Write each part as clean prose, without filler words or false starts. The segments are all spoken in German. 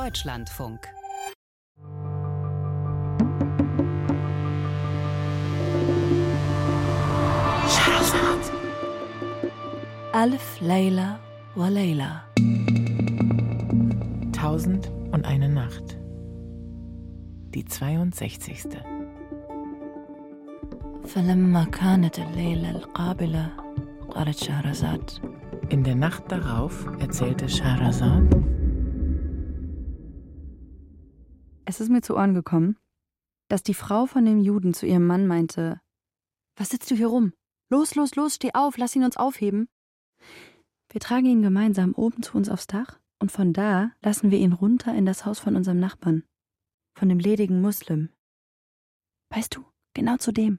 Deutschlandfunk. Alf Layla wa Layla. 1001 Nacht. Die 62. فلما كانت الليلة القابلة قالت شهرزاد. In der Nacht darauf erzählte Scheherazad: Es ist mir zu Ohren gekommen, dass die Frau von dem Juden zu ihrem Mann meinte: Was sitzt du hier rum? Los, los, los, steh auf, lass ihn uns aufheben. Wir tragen ihn gemeinsam oben zu uns aufs Dach und von da lassen wir ihn runter in das Haus von unserem Nachbarn, von dem ledigen Muslim. Weißt du, genau zu dem.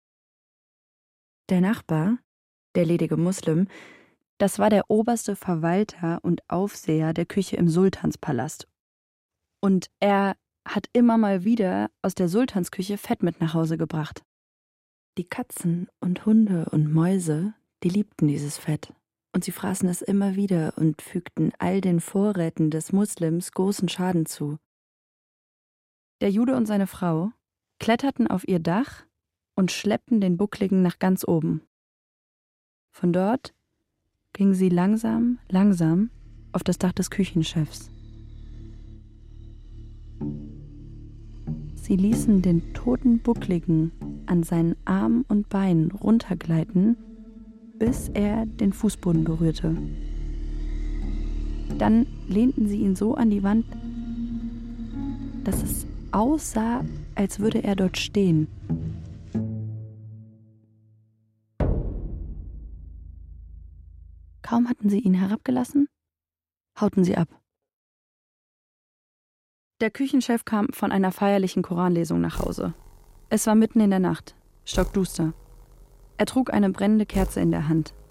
Der Nachbar, der ledige Muslim, das war der oberste Verwalter und Aufseher der Küche im Sultanspalast. Und er hat immer mal wieder aus der Sultansküche Fett mit nach Hause gebracht. Die Katzen und Hunde und Mäuse, die liebten dieses Fett. Und sie fraßen es immer wieder und fügten all den Vorräten des Muslims großen Schaden zu. Der Jude und seine Frau kletterten auf ihr Dach und schleppten den Buckligen nach ganz oben. Von dort gingen sie langsam, langsam auf das Dach des Küchenchefs. Sie ließen den toten Buckligen an seinen Armen und Beinen runtergleiten, bis er den Fußboden berührte. Dann lehnten sie ihn so an die Wand, dass es aussah, als würde er dort stehen. Kaum hatten sie ihn herabgelassen, hauten sie ab. Der Küchenchef kam von einer feierlichen Koranlesung nach Hause. Es war mitten in der Nacht, stockduster. Er trug eine brennende Kerze in der Hand.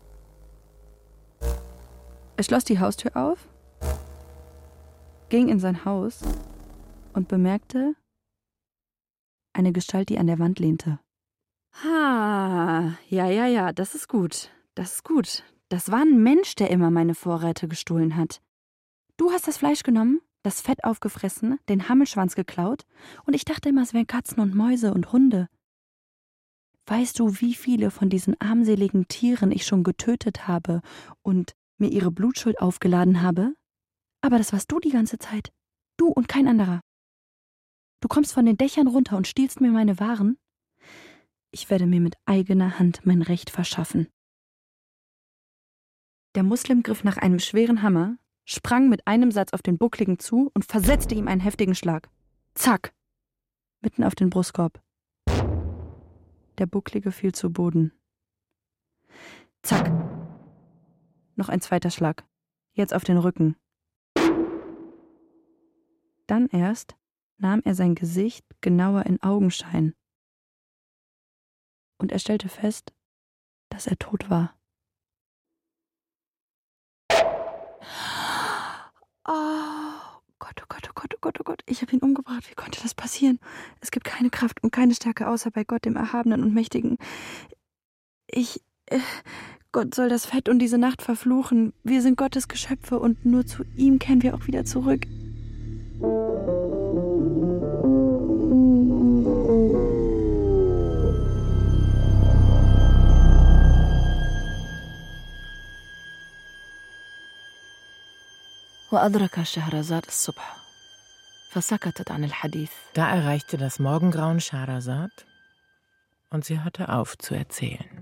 Er schloss die Haustür auf, ging in sein Haus und bemerkte eine Gestalt, die an der Wand lehnte. Ja, das ist gut, das ist gut. Das war ein Mensch, der immer meine Vorräte gestohlen hat. Du hast das Fleisch genommen, das Fett aufgefressen, den Hammelschwanz geklaut und ich dachte immer, es wären Katzen und Mäuse und Hunde. Weißt du, wie viele von diesen armseligen Tieren ich schon getötet habe und mir ihre Blutschuld aufgeladen habe? Aber das warst du die ganze Zeit. Du und kein anderer. Du kommst von den Dächern runter und stiehlst mir meine Waren? Ich werde mir mit eigener Hand mein Recht verschaffen. Der Muslim griff nach einem schweren Hammer, sprang mit einem Satz auf den Buckligen zu und versetzte ihm einen heftigen Schlag. Zack! Mitten auf den Brustkorb. Der Bucklige fiel zu Boden. Zack! Noch ein zweiter Schlag. Jetzt auf den Rücken. Dann erst nahm er sein Gesicht genauer in Augenschein. Und er stellte fest, dass er tot war. Oh Gott, oh Gott, oh Gott, oh Gott, oh Gott. Ich habe ihn umgebracht. Wie konnte das passieren? Es gibt keine Kraft und keine Stärke außer bei Gott, dem Erhabenen und Mächtigen. Gott soll das Fett und diese Nacht verfluchen. Wir sind Gottes Geschöpfe und nur zu ihm kehren wir auch wieder zurück. وأدرك شهرزاد الصبح فسكتت عن الحديث. Da erreichte das Morgengrauen Scheherazad und sie hörte auf zu erzählen.